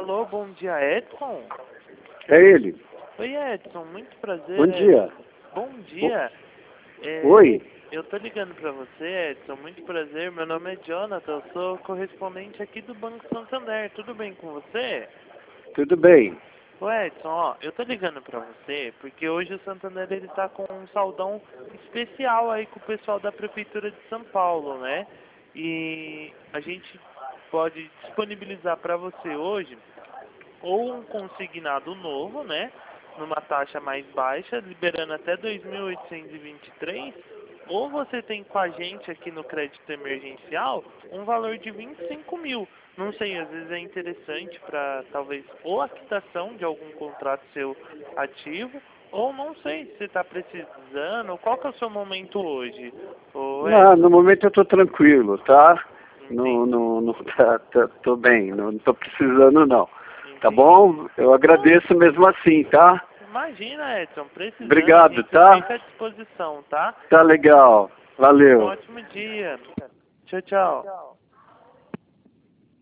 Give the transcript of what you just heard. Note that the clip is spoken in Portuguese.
Alô, bom dia, Edson? É ele. Oi, Edson, muito prazer. Bom dia. Bom dia. Oi. Eu tô ligando pra você, Edson, muito prazer. Meu nome é Jonathan, eu sou correspondente aqui do Banco Santander. Tudo bem com você? Tudo bem. Ô, Edson, ó, eu tô ligando pra você porque hoje o Santander ele tá com um saldão especial aí com o pessoal da Prefeitura de São Paulo, né? E a gente pode disponibilizar pra você hoje ou um consignado novo, né, numa taxa mais baixa, liberando até 2.823, ou você tem com a gente aqui no crédito emergencial um valor de 25 mil. Não sei, às vezes é interessante para talvez ou a quitação de algum contrato seu ativo, ou não sei se você está precisando, qual que é o seu momento hoje? Não, no momento eu estou tranquilo, tá? Entendi. Tô bem, não tô precisando não. Tá Entendi. bom? Eu agradeço mesmo assim, tá? Imagina, Edson, precisando, a Obrigado, gente tá? fica à disposição, tá? Tá legal. Um Valeu. ótimo dia. Tchau, tchau.